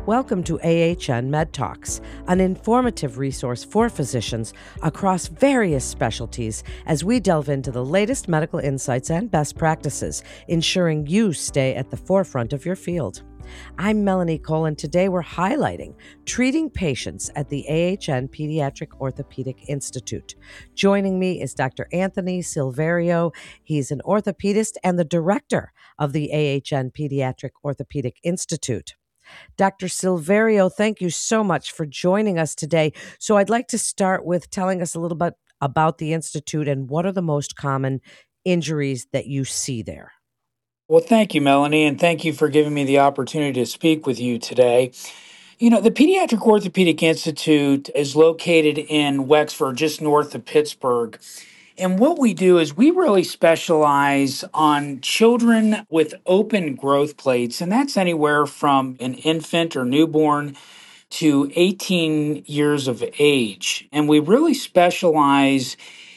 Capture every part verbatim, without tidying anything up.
Welcome to A H N Med Talks, an informative resource for physicians across various specialties as we delve into the latest medical insights and best practices, ensuring you stay at the forefront of your field. I'm Melanie Cole, and today we're highlighting treating patients at the A H N Pediatric Orthopedic Institute. Joining me is Doctor Anthony Silverio. He's an orthopedist and the director of the A H N Pediatric Orthopedic Institute. Doctor Silverio, thank you so much for joining us today. So I'd like to start with telling us a little bit about the Institute and what are the most common injuries that you see there. Well, thank you, Melanie, and thank you for giving me the opportunity to speak with you today. You know, the Pediatric Orthopedic Institute is located in Wexford, just north of Pittsburgh. And what we do is we really specialize on children with open growth plates, and that's anywhere from an infant or newborn to eighteen years of age. And we really specialize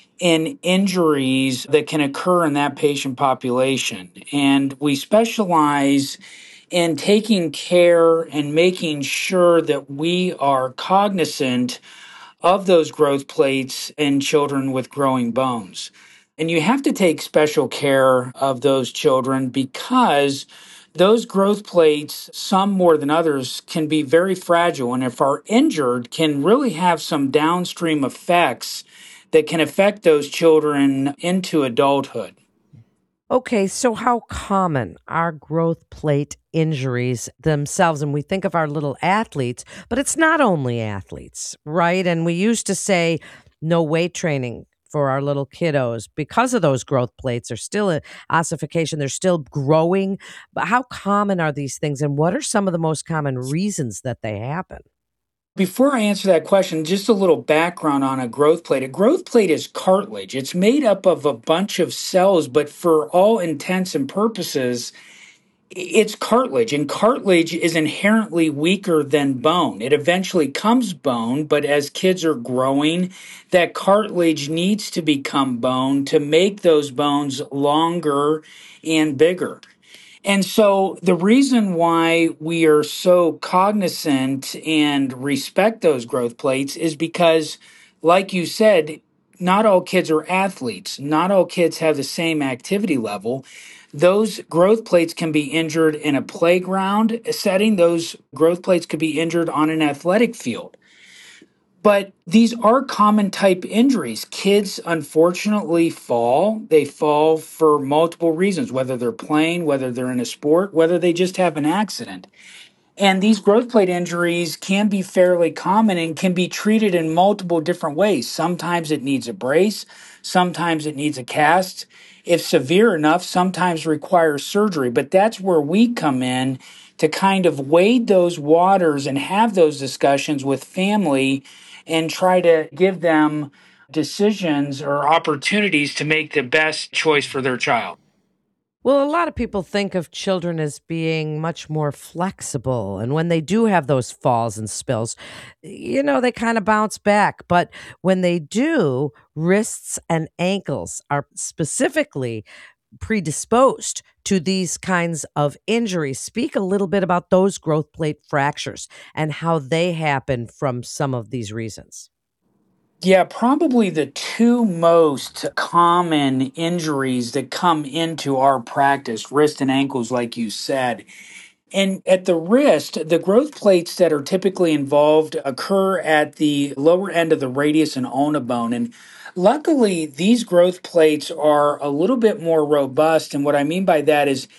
in injuries that can occur in that patient population. And we specialize in taking care and making sure that we are cognizant of those growth plates in children with growing bones. And you have to take special care of those children because those growth plates, some more than others, can be very fragile. And if are injured, can really have some downstream effects that can affect those children into adulthood. Okay, so how common are growth plate injuries themselves? And we think of our little athletes, but it's not only athletes, right? And we used to say no weight training for our little kiddos because of those growth plates. They're still in ossification, they're still growing. But how common are these things, and what are some of the most common reasons that they happen? Before I answer that question, just a little background on a growth plate. A growth plate is cartilage. It's made up of a bunch of cells, but for all intents and purposes, it's cartilage. And cartilage is inherently weaker than bone. It eventually comes bone, but as kids are growing, that cartilage needs to become bone to make those bones longer and bigger. And so the reason why we are so cognizant and respect those growth plates is because, like you said, not all kids are athletes. Not all kids have the same activity level. Those growth plates can be injured in a playground setting. Those growth plates could be injured on an athletic field. But these are common type injuries. Kids, unfortunately, fall. They fall for multiple reasons, whether they're playing, whether they're in a sport, whether they just have an accident. And these growth plate injuries can be fairly common and can be treated in multiple different ways. Sometimes it needs a brace. Sometimes it needs a cast. If severe enough, sometimes requires surgery. But that's where we come in to kind of wade those waters and have those discussions with family and try to give them decisions or opportunities to make the best choice for their child. Well, a lot of people think of children as being much more flexible. And when they do have those falls and spills, you know, they kind of bounce back. But when they do, wrists and ankles are specifically predisposed to these kinds of injuries. Speak a little bit about those growth plate fractures and how they happen from some of these reasons. Yeah, probably the two most common injuries that come into our practice, wrist and ankles, like you said. And at the wrist, the growth plates that are typically involved occur at the lower end of the radius and ulna bone. And luckily, these growth plates are a little bit more robust. And what I mean by that is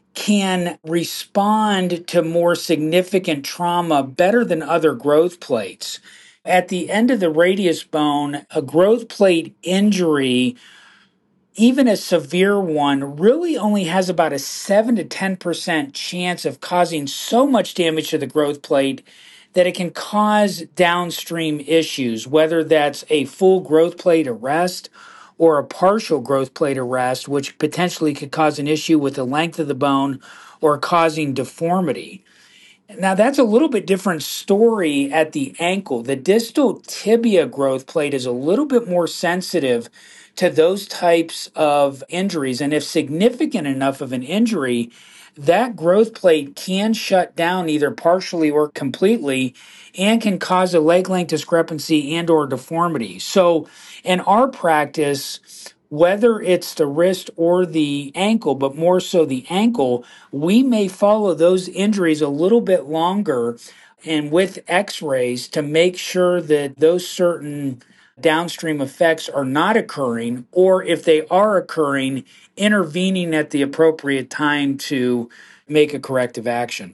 can respond to more significant trauma better than other growth plates. At the end of the radius bone, a growth plate injury, even a severe one, really only has about a seven to ten percent chance of causing so much damage to the growth plate that it can cause downstream issues, whether that's a full growth plate arrest or a partial growth plate arrest, which potentially could cause an issue with the length of the bone or causing deformity. Now, that's a little bit different story at the ankle. The distal tibia growth plate is a little bit more sensitive to those types of injuries. And if significant enough of an injury, that growth plate can shut down either partially or completely and can cause a leg length discrepancy and or deformity. So in our practice, whether it's the wrist or the ankle, but more so the ankle, we may follow those injuries a little bit longer and with x-rays to make sure that those certain downstream effects are not occurring, or if they are occurring, intervening at the appropriate time to make a corrective action.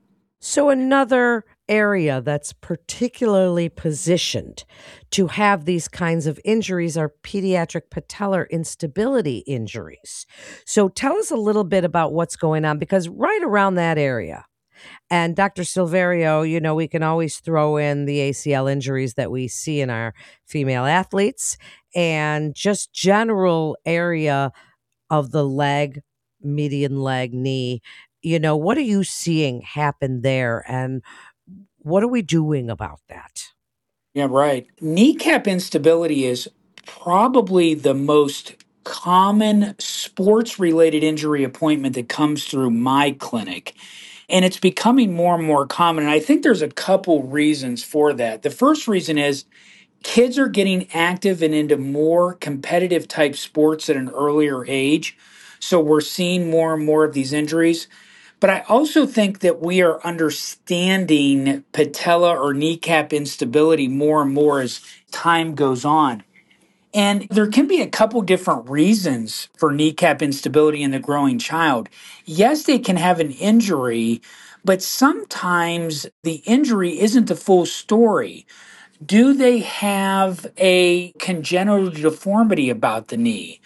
So, another area that's particularly positioned to have these kinds of injuries are pediatric patellar instability injuries. So, tell us a little bit about what's going on, because right around that area, and Doctor Silverio, you know, we can always throw in the A C L injuries that we see in our female athletes and just general area of the leg, median leg, knee. You know, what are you seeing happen there? And what are we doing about that? Yeah, right. Kneecap instability is probably the most common sports related injury appointment that comes through my clinic. And it's becoming more and more common. And I think there's a couple reasons for that. The first reason is kids are getting active and into more competitive type sports at an earlier age. So we're seeing more and more of these injuries. But I also think that we are understanding patella or kneecap instability more and more as time goes on. And there can be a couple different reasons for kneecap instability in the growing child. Yes, they can have an injury, but sometimes the injury isn't the full story. Do they have a congenital deformity about the knee?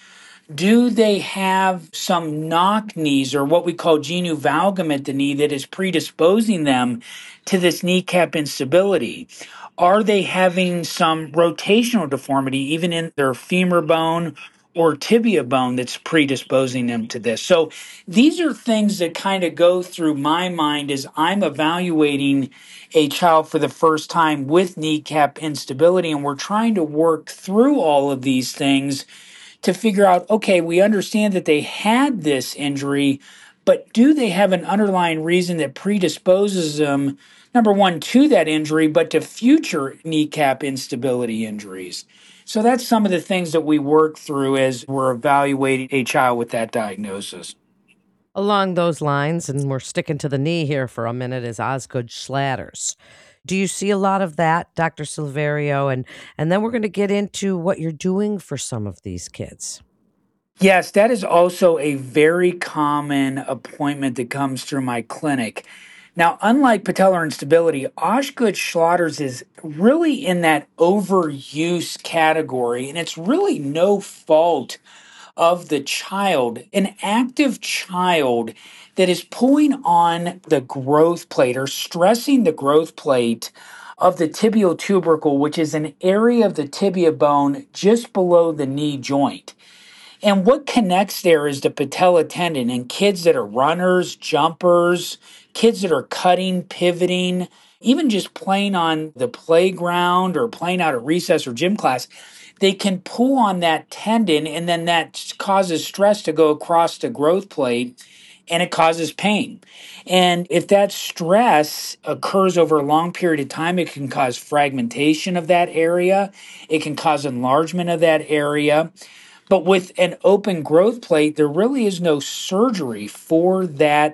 Do they have some knock knees or what we call genu valgum at the knee that is predisposing them to this kneecap instability? Are they having some rotational deformity, even in their femur bone or tibia bone, that's predisposing them to this? So these are things that kind of go through my mind as I'm evaluating a child for the first time with kneecap instability. And we're trying to work through all of these things to figure out, okay, we understand that they had this injury, but do they have an underlying reason that predisposes them, number one, to that injury, but to future kneecap instability injuries? So that's some of the things that we work through as we're evaluating a child with that diagnosis. Along those lines, and we're sticking to the knee here for a minute, is Osgood Schlatters. Do you see a lot of that, Doctor Silverio? And and then we're going to get into what you're doing for some of these kids. Yes, that is also a very common appointment that comes through my clinic. Now, unlike patellar instability, Osgood Schlatters is really in that overuse category, and it's really no fault of the child. An active child that is pulling on the growth plate or stressing the growth plate of the tibial tubercle, which is an area of the tibia bone just below the knee joint. And what connects there is the patella tendon. And kids that are runners, jumpers, kids that are cutting, pivoting, even just playing on the playground or playing out at recess or gym class, they can pull on that tendon, and then that causes stress to go across the growth plate, and it causes pain. And if that stress occurs over a long period of time, it can cause fragmentation of that area. It can cause enlargement of that area. But with an open growth plate, there really is no surgery for that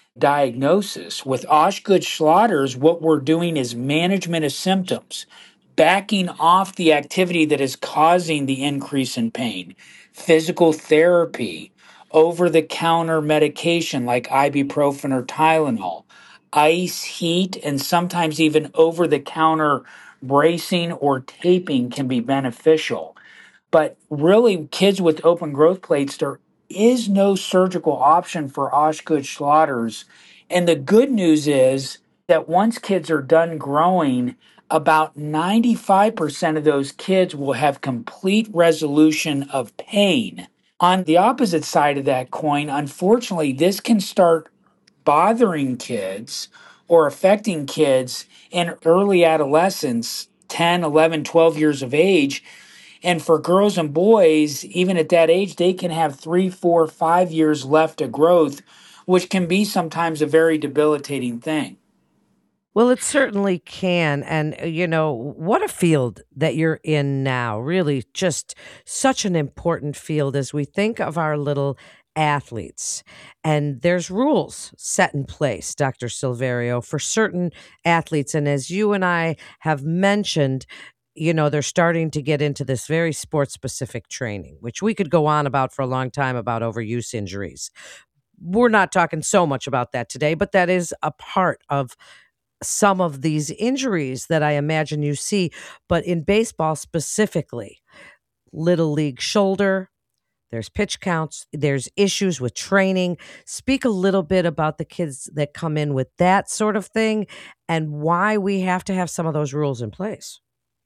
diagnosis. With Osgood Schlatters, what we're doing is management of symptoms, backing off the activity that is causing the increase in pain, physical therapy, over the counter medication like ibuprofen or Tylenol, ice, heat, and sometimes even over the counter bracing or taping can be beneficial. But really, kids with open growth plates, there is no surgical option for Osgood Schlatters. And the good news is that once kids are done growing, about ninety-five percent of those kids will have complete resolution of pain. On the opposite side of that coin, unfortunately, this can start bothering kids or affecting kids in early adolescence, ten, eleven, twelve years of age, And for girls and boys, even at that age, they can have three, four, five years left of growth, which can be sometimes a very debilitating thing. Well, it certainly can. And, uh, you know, what a field that you're in now. Really, just such an important field as we think of our little athletes. And there's rules set in place, Doctor Silverio, for certain athletes. And as you and I have mentioned, you know, they're starting to get into this very sports specific training, which we could go on about for a long time about overuse injuries. We're not talking so much about that today, but that is a part of some of these injuries that I imagine you see, but in baseball specifically, little league shoulder, there's pitch counts, there's issues with training. Speak a little bit about the kids that come in with that sort of thing and why we have to have some of those rules in place.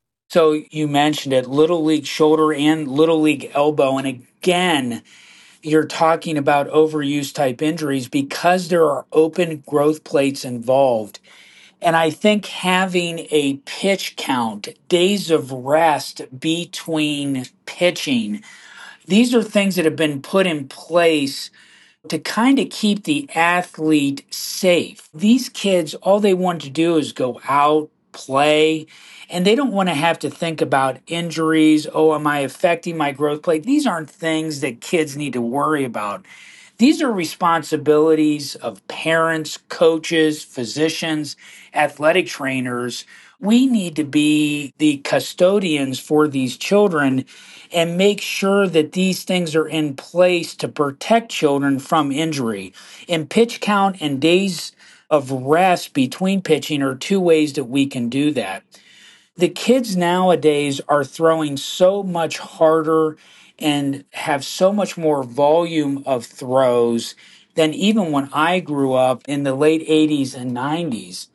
So you mentioned it, little league shoulder and little league elbow. And again, you're talking about overuse type injuries because there are open growth plates involved. And I think having a pitch count, days of rest between pitching, these are things that have been put in place to kind of keep the athlete safe. These kids, all they want to do is go out, play, and they don't want to have to think about injuries. Oh, am I affecting my growth plate? These aren't things that kids need to worry about. These are responsibilities of parents, coaches, physicians, athletic trainers. We need to be the custodians for these children and make sure that these things are in place to protect children from injury. And pitch count and days of rest between pitching are two ways that we can do that. The kids nowadays are throwing so much harder and have so much more volume of throws than even when I grew up in the late eighties and nineties.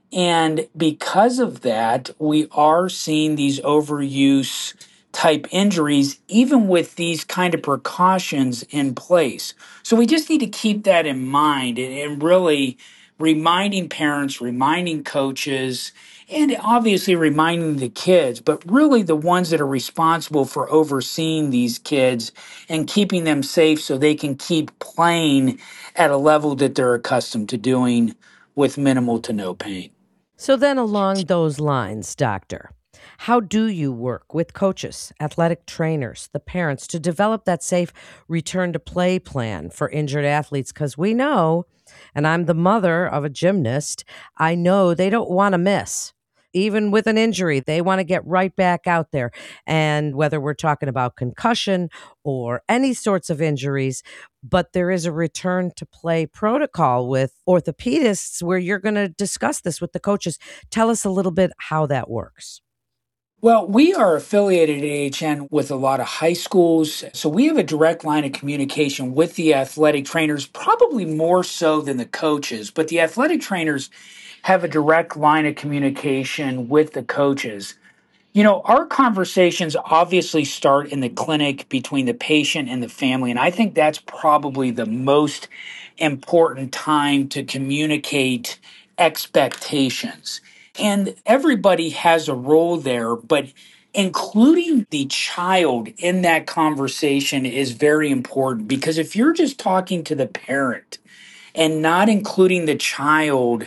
And because of that, we are seeing these overuse type injuries, even with these kind of precautions in place. So we just need to keep that in mind and, and really reminding parents, reminding coaches, and obviously reminding the kids, but really the ones that are responsible for overseeing these kids and keeping them safe so they can keep playing at a level that they're accustomed to doing with minimal to no pain. So then along those lines, doctor, how do you work with coaches, athletic trainers, the parents to develop that safe return to play plan for injured athletes? Because we know, and I'm the mother of a gymnast, I know they don't want to miss. Even with an injury, they want to get right back out there. And whether we're talking about concussion or any sorts of injuries, but there is a return to play protocol with orthopedists where you're going to discuss this with the coaches. Tell us a little bit how that works. Well, we are affiliated at A H N with a lot of high schools. So we have a direct line of communication with the athletic trainers, probably more so than the coaches, but the athletic trainers have a direct line of communication with the coaches. You know, our conversations obviously start in the clinic between the patient and the family. And I think that's probably the most important time to communicate expectations. And everybody has a role there, but including the child in that conversation is very important because if you're just talking to the parent and not including the child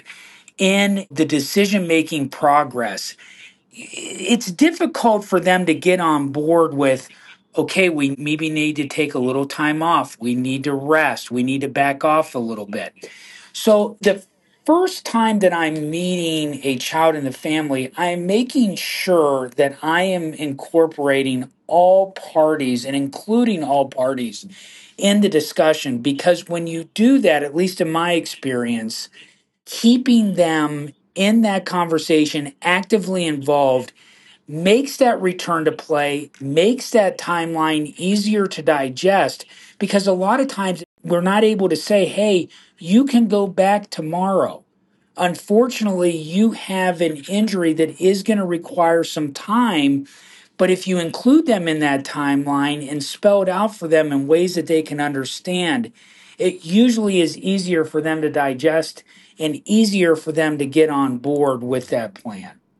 in the decision making progress, it's difficult for them to get on board with, okay, we maybe need to take a little time off. We need to rest. We need to back off a little bit. So the first time that I'm meeting a child in the family, I'm making sure that I am incorporating all parties and including all parties in the discussion because when you do that, at least in my experience, keeping them in that conversation actively involved makes that return to play, makes that timeline easier to digest because a lot of times we're not able to say, hey, you can go back tomorrow. Unfortunately, you have an injury that is going to require some time. But if you include them in that timeline and spell it out for them in ways that they can understand, it usually is easier for them to digest and easier for them to get on board with that plan.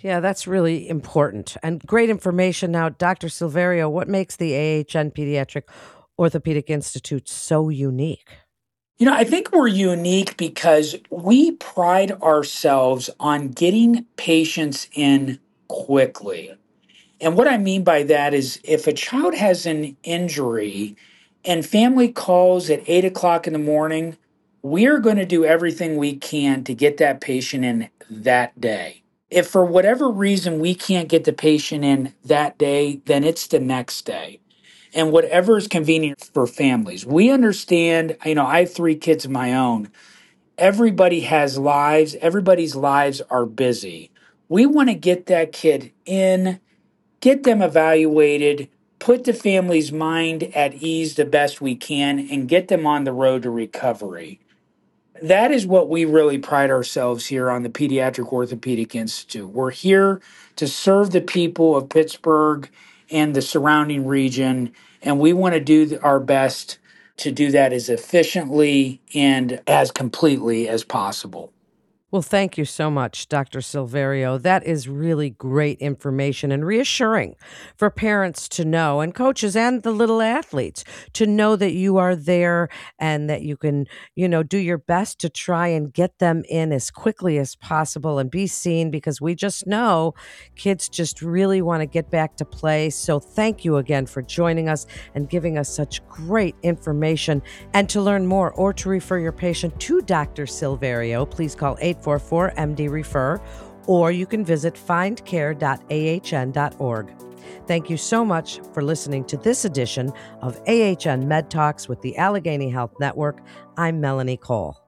Yeah, that's really important and great information. Now, Doctor Silverio, what makes the A H N Pediatric Orthopedic Institute so unique? You know, I think we're unique because we pride ourselves on getting patients in quickly. And what I mean by that is if a child has an injury and family calls at eight o'clock in the morning, we're going to do everything we can to get that patient in that day. If for whatever reason we can't get the patient in that day, then it's the next day. And whatever is convenient for families. We understand, you know, I have three kids of my own. Everybody has lives, everybody's lives are busy. We want to get that kid in, get them evaluated, put the family's mind at ease the best we can, and get them on the road to recovery. That is what we really pride ourselves here on the Pediatric Orthopedic Institute. We're here to serve the people of Pittsburgh and the surrounding region, and we want to do our best to do that as efficiently and as completely as possible. Well, thank you so much, Doctor Silverio. That is really great information and reassuring for parents to know, and coaches and the little athletes to know that you are there and that you can, you know, do your best to try and get them in as quickly as possible and be seen, because we just know kids just really want to get back to play. So thank you again for joining us and giving us such great information. And to learn more or to refer your patient to Doctor Silverio, please call eight four four M D refer, or you can visit find care dot a h n dot org. Thank you so much for listening to this edition of A H N Med Talks with the Allegheny Health Network. I'm Melanie Cole.